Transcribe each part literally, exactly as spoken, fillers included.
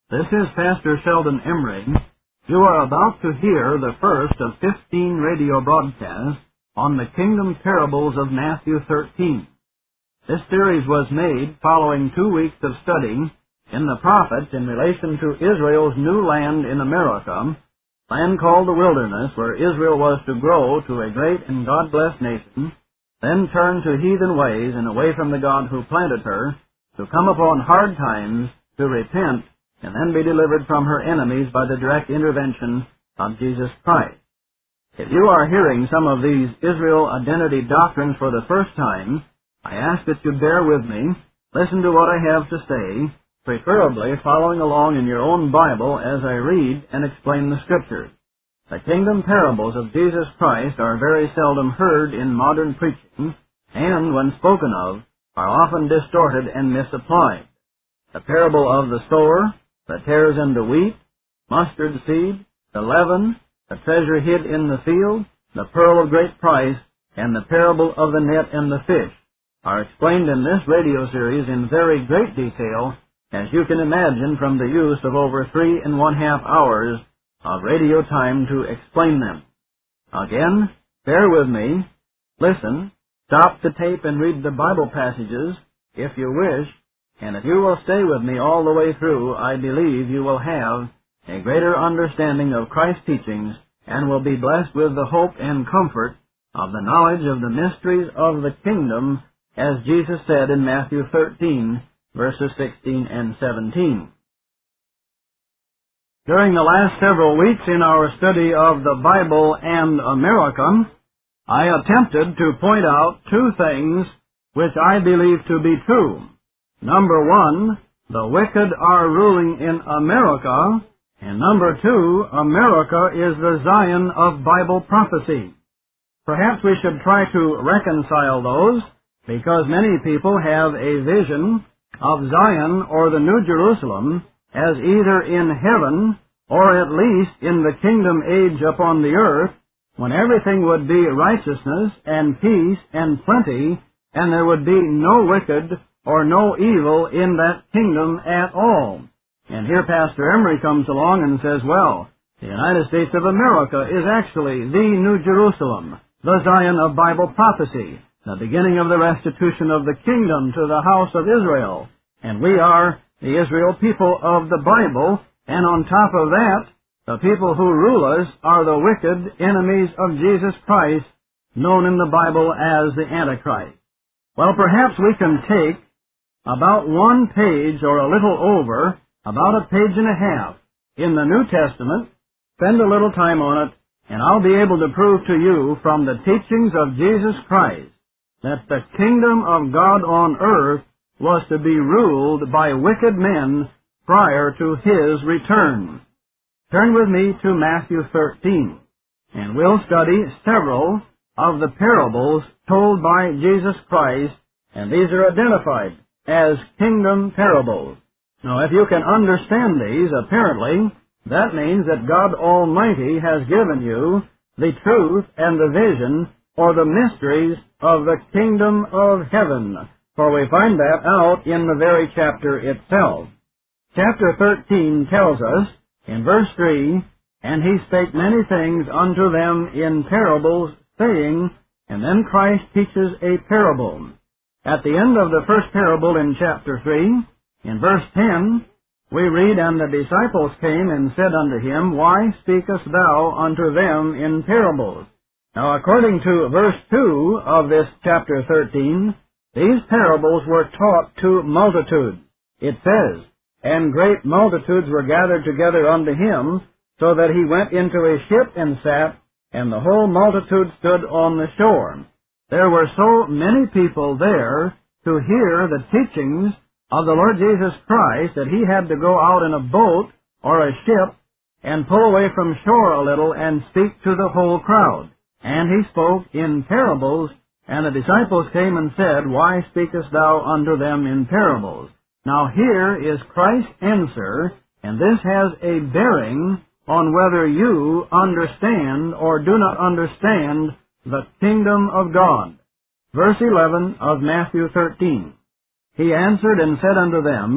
This is Pastor Sheldon Emery. You are about to hear the first of fifteen radio broadcasts on the Kingdom Parables of Matthew thirteen. This series was made following two weeks of study in the prophets in relation to Israel's new land in America, land called the wilderness, where Israel was to grow to a great and God-blessed nation, then turn to heathen ways and away from the God who planted her, to come upon hard times, to repent, and then be delivered from her enemies by the direct intervention of Jesus Christ. If you are hearing some of these Israel identity doctrines for the first time, I ask that you bear with me, listen to what I have to say, preferably following along in your own Bible as I read and explain the Scriptures. The kingdom parables of Jesus Christ are very seldom heard in modern preaching, and, when spoken of, are often distorted and misapplied. The parable of the sower, the tares and the wheat, mustard seed, the leaven, the treasure hid in the field, the pearl of great price, and the parable of the net and the fish are explained in this radio series in very great detail, as you can imagine, from the use of over three and one half hours of radio time to explain them. Again, bear with me, listen, stop the tape and read the Bible passages if you wish, and if you will stay with me all the way through, I believe you will have a greater understanding of Christ's teachings and will be blessed with the hope and comfort of the knowledge of the mysteries of the kingdom, as Jesus said in Matthew thirteen, verses sixteen and seventeen. During the last several weeks in our study of the Bible and America, I attempted to point out two things which I believe to be true. Number one, the wicked are ruling in America, and number two, America is the Zion of Bible prophecy. Perhaps we should try to reconcile those, because many people have a vision of Zion or the New Jerusalem as either in heaven or at least in the kingdom age upon the earth, when everything would be righteousness and peace and plenty, and there would be no wicked or no evil in that kingdom at all. And here Pastor Emery comes along and says, well, the United States of America is actually the New Jerusalem, the Zion of Bible prophecy, the beginning of the restitution of the kingdom to the house of Israel. And we are the Israel people of the Bible, and on top of that, the people who rule us are the wicked enemies of Jesus Christ, known in the Bible as the Antichrist. Well, perhaps we can take about one page or a little over, about a page and a half, in the New Testament, spend a little time on it, and I'll be able to prove to you from the teachings of Jesus Christ that the kingdom of God on earth was to be ruled by wicked men prior to His return. Turn with me to Matthew thirteen, and we'll study several of the parables told by Jesus Christ, and these are identified as kingdom parables. Now, if you can understand these, apparently, that means that God Almighty has given you the truth and the vision or the mysteries of the kingdom of heaven, for we find that out in the very chapter itself. Chapter thirteen tells us, in verse three, and He spake many things unto them in parables, saying, and then Christ teaches a parable. At the end of the first parable in chapter three, in verse ten, we read, and the disciples came and said unto Him, Why speakest thou unto them in parables? Now, according to verse two of this chapter thirteen, these parables were taught to multitudes. It says, and great multitudes were gathered together unto Him, so that He went into a ship and sat, and the whole multitude stood on the shore. There were so many people there to hear the teachings of the Lord Jesus Christ that He had to go out in a boat or a ship and pull away from shore a little and speak to the whole crowd. And He spoke in parables, and the disciples came and said, Why speakest thou unto them in parables? Now here is Christ's answer, and this has a bearing on whether you understand or do not understand the kingdom of God. Verse eleven of Matthew thirteen. He answered and said unto them,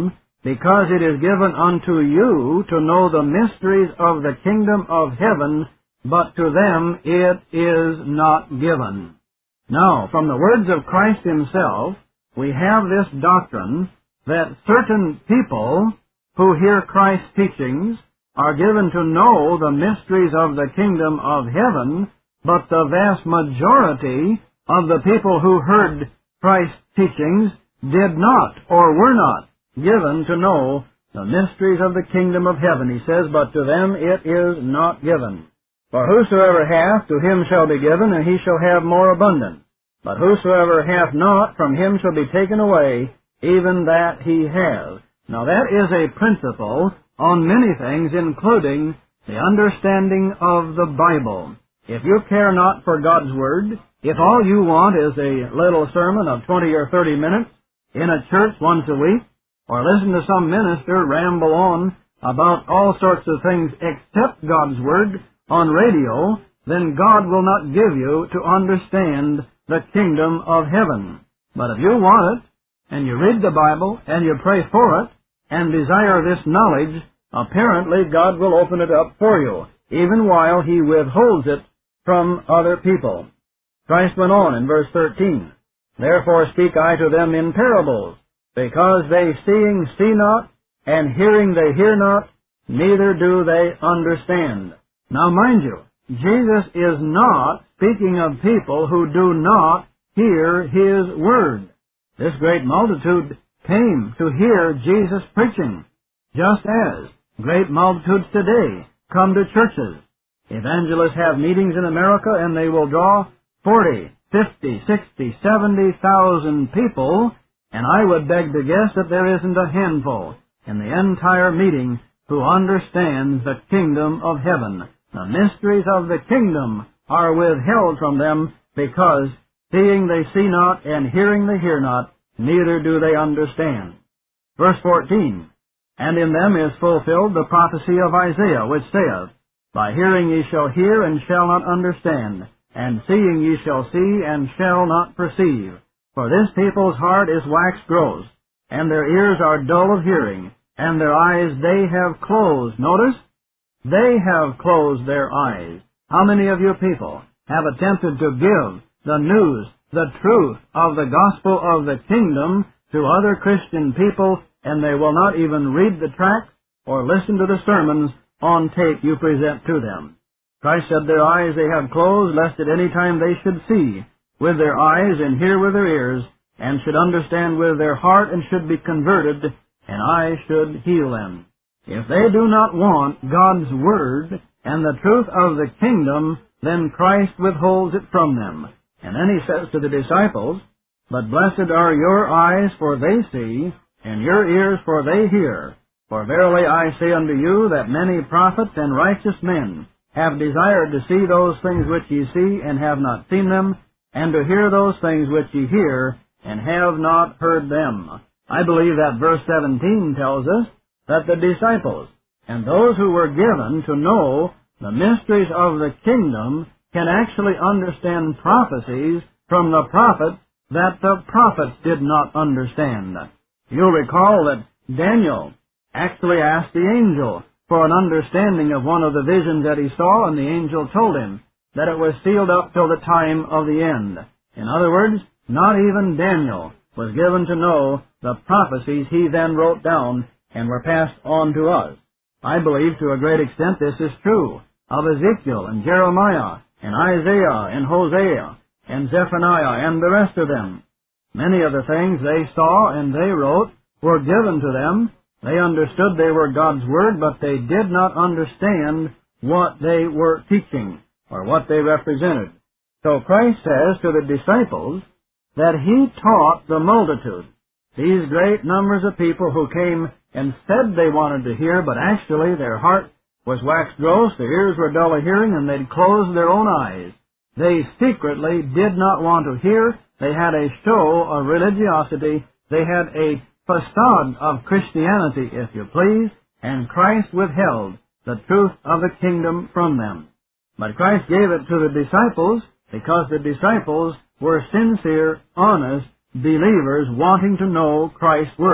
because it is given unto you to know the mysteries of the kingdom of heaven, but to them it is not given. Now, from the words of Christ himself, we have this doctrine that certain people who hear Christ's teachings are given to know the mysteries of the kingdom of heaven, but the vast majority of the people who heard Christ's teachings did not or were not given to know the mysteries of the kingdom of heaven. He says, but to them it is not given. For whosoever hath, to him shall be given, and he shall have more abundant. But whosoever hath not, from him shall be taken away, even that he has. Now that is a principle on many things, including the understanding of the Bible. If you care not for God's Word, if all you want is a little sermon of twenty or thirty minutes in a church once a week, or listen to some minister ramble on about all sorts of things except God's Word on radio, then God will not give you to understand the kingdom of heaven. But if you want it, and you read the Bible, and you pray for it, and desire this knowledge, apparently God will open it up for you, even while He withholds it from other people. Christ went on in verse thirteen, Therefore speak I to them in parables, because they seeing see not, and hearing they hear not, neither do they understand. Now mind you, Jesus is not speaking of people who do not hear His word. This great multitude came to hear Jesus preaching, just as great multitudes today come to churches. Evangelists have meetings in America, and they will draw forty, fifty, sixty, seventy thousand people, and I would beg to guess that there isn't a handful in the entire meeting who understands the kingdom of heaven. The mysteries of the kingdom are withheld from them, because seeing they see not, and hearing they hear not, neither do they understand. Verse fourteen, And in them is fulfilled the prophecy of Isaiah, which saith, By hearing ye shall hear, and shall not understand, and seeing ye shall see, and shall not perceive. For this people's heart is waxed gross, and their ears are dull of hearing, and their eyes they have closed. Notice, they have closed their eyes. How many of you people have attempted to give the news, the truth of the gospel of the kingdom to other Christian people, and they will not even read the tract or listen to the sermons on tape you present to them? Christ said their eyes they have closed, lest at any time they should see with their eyes, and hear with their ears, and should understand with their heart, and should be converted, and I should heal them. If they do not want God's word and the truth of the kingdom, then Christ withholds it from them. And then He says to the disciples, But blessed are your eyes, for they see, and your ears, for they hear. For verily I say unto you, that many prophets and righteous men have desired to see those things which ye see, and have not seen them, and to hear those things which ye hear, and have not heard them. I believe that verse seventeen tells us that the disciples and those who were given to know the mysteries of the kingdom can actually understand prophecies from the prophets that the prophets did not understand. You'll recall that Daniel actually asked the angel for an understanding of one of the visions that he saw, and the angel told him that it was sealed up till the time of the end. In other words, not even Daniel was given to know the prophecies he then wrote down and were passed on to us. I believe to a great extent this is true of Ezekiel and Jeremiah and Isaiah and Hosea and Zephaniah and the rest of them. Many of the things they saw and they wrote were given to them. They understood they were God's Word, but they did not understand what they were teaching or what they represented. So Christ says to the disciples that He taught the multitude, these great numbers of people who came and said they wanted to hear, but actually their heart was waxed gross, their ears were dull of hearing, and they'd closed their own eyes. They secretly did not want to hear. They had a show of religiosity. They had a facade of Christianity, if you please, and Christ withheld the truth of the kingdom from them. But Christ gave it to the disciples because the disciples were sincere, honest believers wanting to know Christ's Word.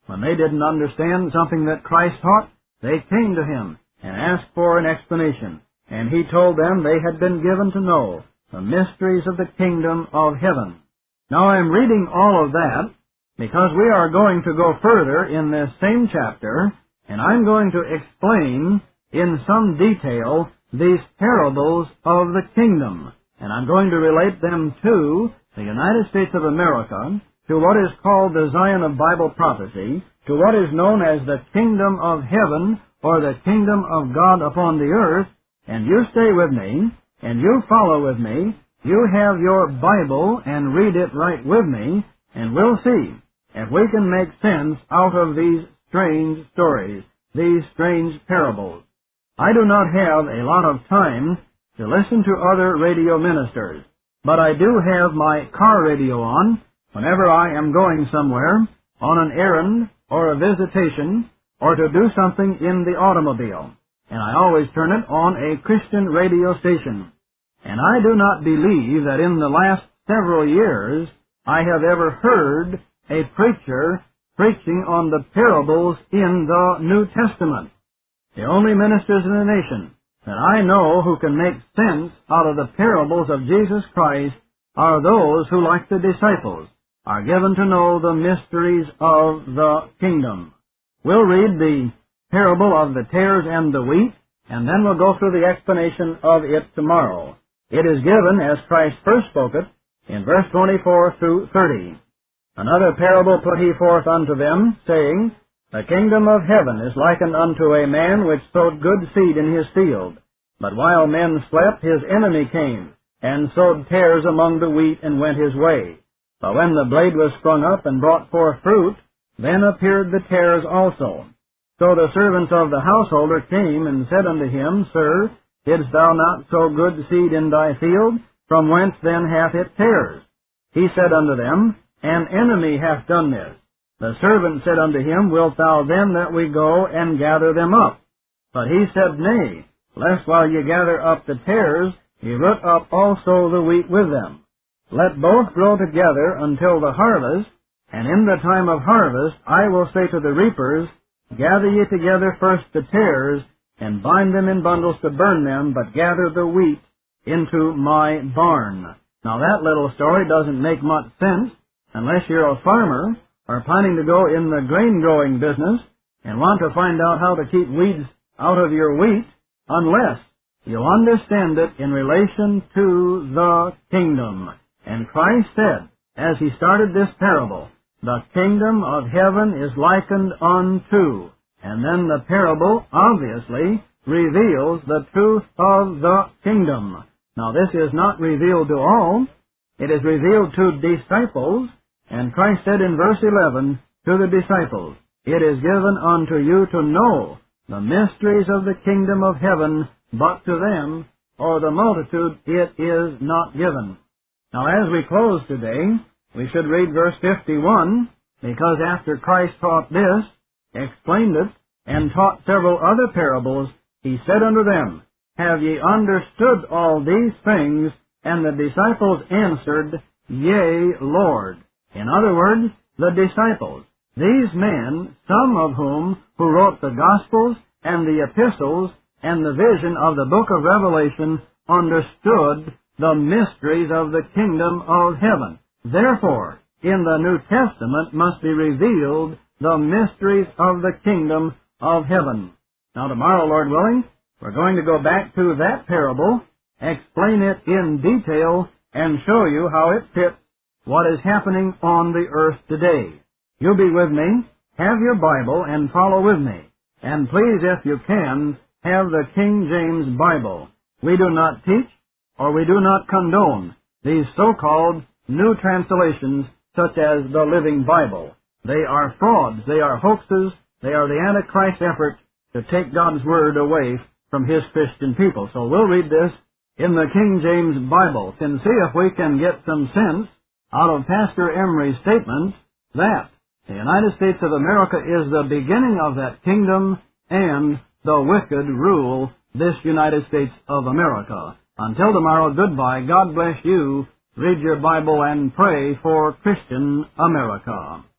When they didn't understand something that Christ taught, they came to him and asked for an explanation, and he told them they had been given to know the mysteries of the kingdom of heaven. Now I'm reading all of that because we are going to go further in this same chapter, and I'm going to explain in some detail these parables of the kingdom, and I'm going to relate them to the United States of America, to what is called the Zion of Bible prophecy, to what is known as the kingdom of heaven, or the kingdom of God upon the earth. And you stay with me, and you follow with me. You have your Bible and read it right with me, and we'll see if we can make sense out of these strange stories, these strange parables. I do not have a lot of time to listen to other radio ministers, but I do have my car radio on whenever I am going somewhere, on an errand, or a visitation, or to do something in the automobile. And I always turn it on a Christian radio station. And I do not believe that in the last several years I have ever heard a preacher preaching on the parables in the New Testament. The only ministers in the nation that I know who can make sense out of the parables of Jesus Christ are those who, like the disciples, are given to know the mysteries of the kingdom. We'll read the parable of the tares and the wheat, and then we'll go through the explanation of it tomorrow. It is given as Christ first spoke it in verse twenty-four through thirty. Another parable put he forth unto them, saying, The kingdom of heaven is likened unto a man which sowed good seed in his field. But while men slept, his enemy came, and sowed tares among the wheat, and went his way. But when the blade was sprung up and brought forth fruit, then appeared the tares also. So the servants of the householder came and said unto him, Sir, didst thou not sow good seed in thy field? From whence then hath it tares? He said unto them, An enemy hath done this. The servant said unto him, Wilt thou then that we go and gather them up? But he said, Nay, lest while ye gather up the tares, ye root up also the wheat with them. Let both grow together until the harvest, and in the time of harvest I will say to the reapers, Gather ye together first the tares, and bind them in bundles to burn them, but gather the wheat into my barn. Now that little story doesn't make much sense unless you're a farmer or planning to go in the grain-growing business and want to find out how to keep weeds out of your wheat, unless you understand it in relation to the kingdom. And Christ said, as he started this parable, the kingdom of heaven is likened unto. And then the parable obviously reveals the truth of the kingdom. Now this is not revealed to all. It is revealed to disciples. And Christ said in verse eleven to the disciples, It is given unto you to know the mysteries of the kingdom of heaven, but to them, or the multitude, it is not given. Now as we close today, we should read verse fifty-one, because after Christ taught this, explained it, and taught several other parables, he said unto them, Have ye understood all these things? And the disciples answered, Yea, Lord. In other words, the disciples, these men, some of whom who wrote the Gospels and the epistles and the vision of the book of Revelation, understood the mysteries of the kingdom of heaven. Therefore, in the New Testament must be revealed the mysteries of the kingdom of heaven. Now tomorrow, Lord willing, we're going to go back to that parable, explain it in detail, and show you how it fits what is happening on the earth today. You be with me, have your Bible, and follow with me. And please, if you can, have the King James Bible. We do not teach, or we do not condone, these so-called new translations such as the Living Bible. They are frauds, they are hoaxes, they are the Antichrist effort to take God's Word away from His Christian people. So we'll read this in the King James Bible and see if we can get some sense out of Pastor Emery's statement that the United States of America is the beginning of that kingdom and the wicked rule this United States of America. Until tomorrow, goodbye. God bless you. Read your Bible and pray for Christian America.